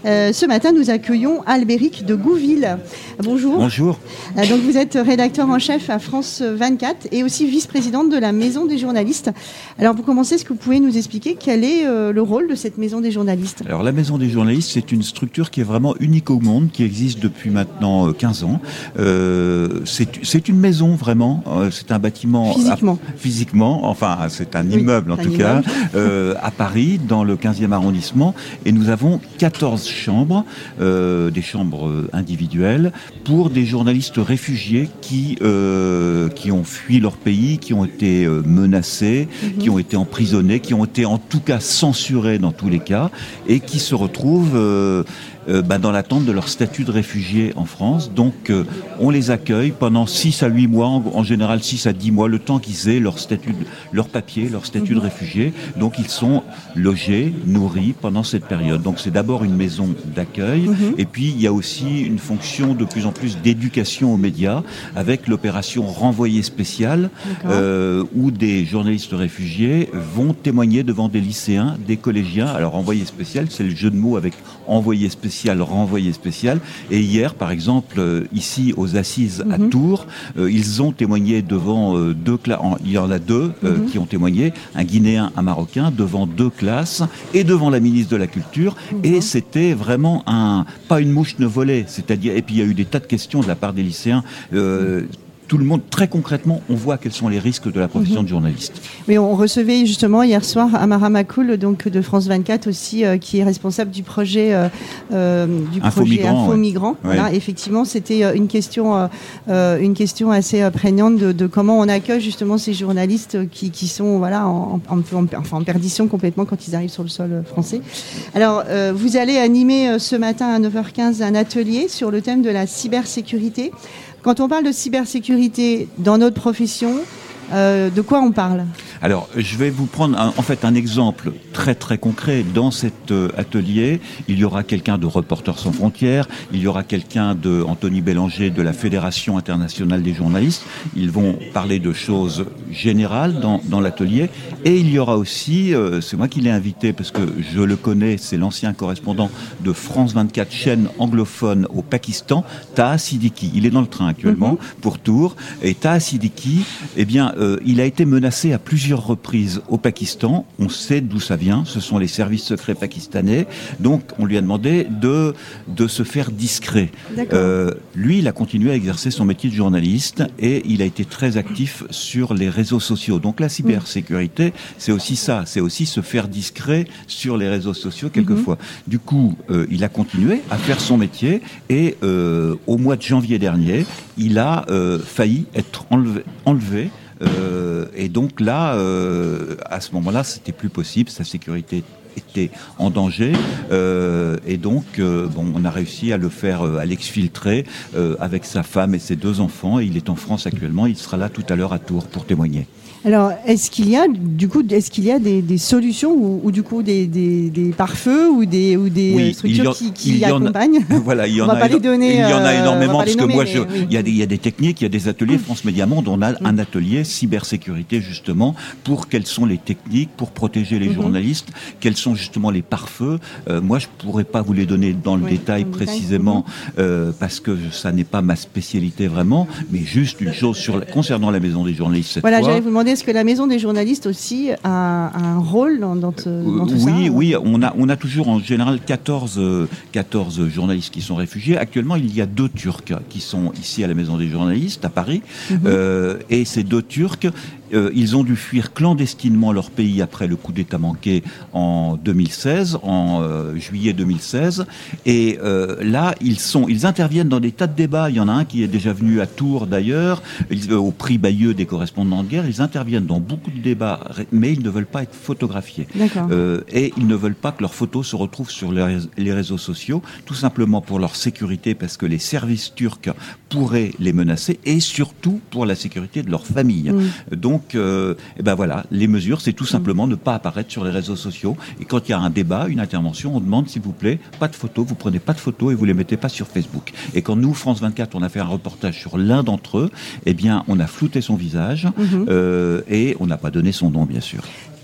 Ce matin, nous accueillons Albéric de Gouville. Bonjour. Bonjour. Donc vous êtes rédacteur en chef à France 24 et aussi vice-présidente de la Maison des journalistes. Alors pour commencer, est-ce que vous pouvez nous expliquer quel est le rôle de cette Maison des journalistes ? Alors la Maison des journalistes, c'est une structure qui est vraiment unique au monde, qui existe depuis maintenant 15 ans. C'est une maison vraiment, c'est un bâtiment... Physiquement, enfin c'est un immeuble en tout cas, à Paris, dans le 15e arrondissement. Et nous avons 14 chambres, des chambres individuelles, pour des journalistes réfugiés qui ont fui leur pays, qui ont été menacés, qui ont été emprisonnés, qui ont été en tout cas censurés dans tous les cas, et qui se retrouvent dans l'attente de leur statut de réfugié en France. Donc on les accueille pendant 6 à 8 mois, en général 6 à 10 mois, le temps qu'ils aient leur statut, leur papier, leur statut de réfugié. Donc ils sont logés, nourris pendant cette période. Donc c'est d'abord une maison d'accueil, et puis il y a aussi une fonction de plus en plus d'éducation aux médias, avec l'opération Renvoyé spécial, où des journalistes réfugiés vont témoigner devant des lycéens, des collégiens. Alors Renvoyé spécial, c'est le jeu de mots avec envoyé spécial, renvoyé spécial. Et hier, par exemple, ici aux Assises à Tours, ils ont témoigné devant deux classes. Il y en a deux qui ont témoigné, un Guinéen, un Marocain, devant 2 classes et devant la ministre de la Culture. Et c'était vraiment pas une mouche ne volait. C'est-à-dire, et puis il y a eu des tas de questions de la part des lycéens. Tout le monde, très concrètement, on voit quels sont les risques de la profession de journaliste. Mais on recevait justement hier soir Amara Makoul, donc de France 24 aussi, qui est responsable du projet Info Migrants. Voilà, effectivement, c'était une question assez prégnante de comment on accueille justement ces journalistes qui sont en perdition complètement quand ils arrivent sur le sol français. Alors, vous allez animer ce matin à 9h15 un atelier sur le thème de la cybersécurité. Quand on parle de cybersécurité dans notre profession, de quoi on parle ? Alors, je vais vous prendre un exemple très très concret. Dans cet atelier, il y aura quelqu'un de Reporters sans frontières, il y aura quelqu'un de Anthony Bélanger de la Fédération internationale des journalistes. Ils vont parler de choses générales dans l'atelier. Et il y aura aussi, c'est moi qui l'ai invité parce que je le connais, c'est l'ancien correspondant de France 24, chaîne anglophone au Pakistan, Taha Siddiqui. Il est dans le train actuellement pour Tours. Et Taha Siddiqui, il a été menacé à plusieurs reprises au Pakistan. On sait d'où ça vient. Ce sont les services secrets pakistanais. Donc, on lui a demandé de se faire discret. Lui, il a continué à exercer son métier de journaliste et il a été très actif sur les réseaux sociaux. Donc, la cybersécurité, c'est aussi ça. C'est aussi se faire discret sur les réseaux sociaux quelquefois. Du coup, il a continué à faire son métier et au mois de janvier dernier, il a failli être enlevé. Et donc là, à ce moment-là, c'était plus possible, sa sécurité était en danger, et donc on a réussi à le faire, à l'exfiltrer avec sa femme et ses 2 enfants, et il est en France actuellement. Il sera là tout à l'heure à Tours pour témoigner. Alors, est-ce qu'il y a des solutions ou du coup des pare-feux ou des structures qui accompagnent ? Voilà, il y en a énormément parce que moi, il y a des techniques, il y a des ateliers. France Média Monde, on a un atelier cybersécurité justement pour quelles sont les techniques pour protéger les journalistes, quels sont justement les pare-feux. Moi, je pourrais pas vous les donner dans le détail précisément parce que ça n'est pas ma spécialité vraiment, mais juste une chose concernant la Maison des journalistes cette fois. J'allais vous demander, est-ce que la Maison des journalistes aussi a un rôle dans tout ça ? Oui, on a toujours en général 14 journalistes qui sont réfugiés. Actuellement, il y a 2 Turcs qui sont ici à la Maison des journalistes à Paris, et ces 2 Turcs, ils ont dû fuir clandestinement leur pays après le coup d'État manqué en 2016, en juillet 2016. Et là, ils interviennent dans des tas de débats. Il y en a un qui est déjà venu à Tours d'ailleurs, au prix Bayeux des correspondants de guerre. Ils interviennent dans beaucoup de débats, mais ils ne veulent pas être photographiés. Et ils ne veulent pas que leurs photos se retrouvent sur les réseaux sociaux, tout simplement pour leur sécurité, parce que les services turcs pourraient les menacer, et surtout pour la sécurité de leur famille. Donc, voilà, les mesures, c'est tout simplement ne pas apparaître sur les réseaux sociaux. Et quand il y a un débat, une intervention, on demande, s'il vous plaît, pas de photos, vous prenez pas de photos et vous les mettez pas sur Facebook. Et quand nous, France 24, on a fait un reportage sur l'un d'entre eux, on a flouté son visage et on n'a pas donné son nom, bien sûr.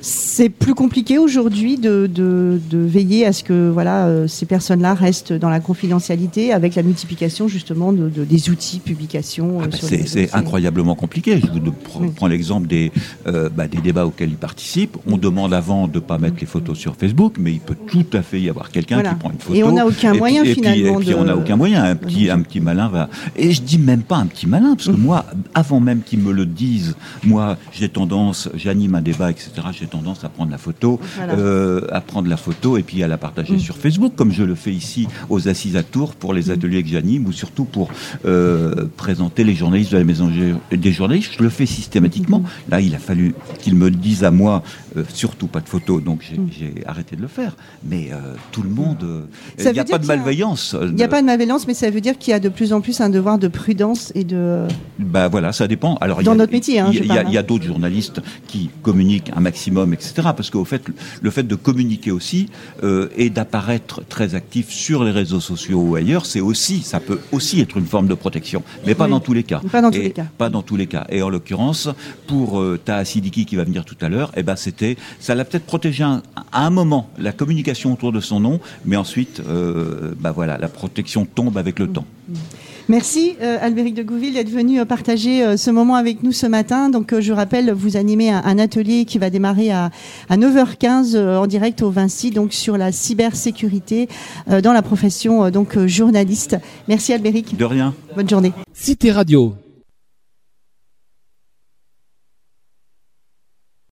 C'est plus compliqué aujourd'hui de veiller à ce que ces personnes-là restent dans la confidentialité avec la multiplication justement des outils de publication. C'est incroyablement compliqué. Je vous prends l'exemple des débats auxquels ils participent. On demande avant de ne pas mettre les photos sur Facebook, mais il peut tout à fait y avoir quelqu'un qui prend une photo. Et on n'a aucun moyen finalement. Et puis on n'a aucun moyen. Un petit malin va. Et je dis même pas un petit malin, parce que moi, avant même qu'ils me le disent, moi j'anime un débat, etc. J'ai tendance à prendre la photo, et puis à la partager sur Facebook, comme je le fais ici aux Assises à Tours pour les ateliers que j'anime, ou surtout pour présenter les journalistes de la Maison des journalistes. Je le fais systématiquement. Là, il a fallu qu'ils me le disent à moi, surtout pas de photos, donc j'ai arrêté de le faire. Mais tout le monde, il n'y a pas de malveillance. Il n'y a pas de malveillance, mais ça veut dire qu'il y a de plus en plus un devoir de prudence et de... ça dépend. Alors, dans notre métier, il y a d'autres journalistes qui communiquent un maximum, etc. Parce qu'au fait, le fait de communiquer aussi et d'apparaître très actif sur les réseaux sociaux ou ailleurs, ça peut aussi être une forme de protection, mais pas dans tous les cas. Pas dans tous les cas. Et en l'occurrence, pour Taha Siddiqui qui va venir tout à l'heure, ça l'a peut-être protégé à un moment, la communication autour de son nom, mais ensuite, la protection tombe avec le temps. Merci Albéric de Gouville d'être venu partager ce moment avec nous ce matin. Donc je rappelle, vous animez un atelier qui va démarrer à 9h15 en direct au Vinci, donc sur la cybersécurité dans la profession journaliste. Merci Albéric. De rien. Bonne journée. Cité Radio.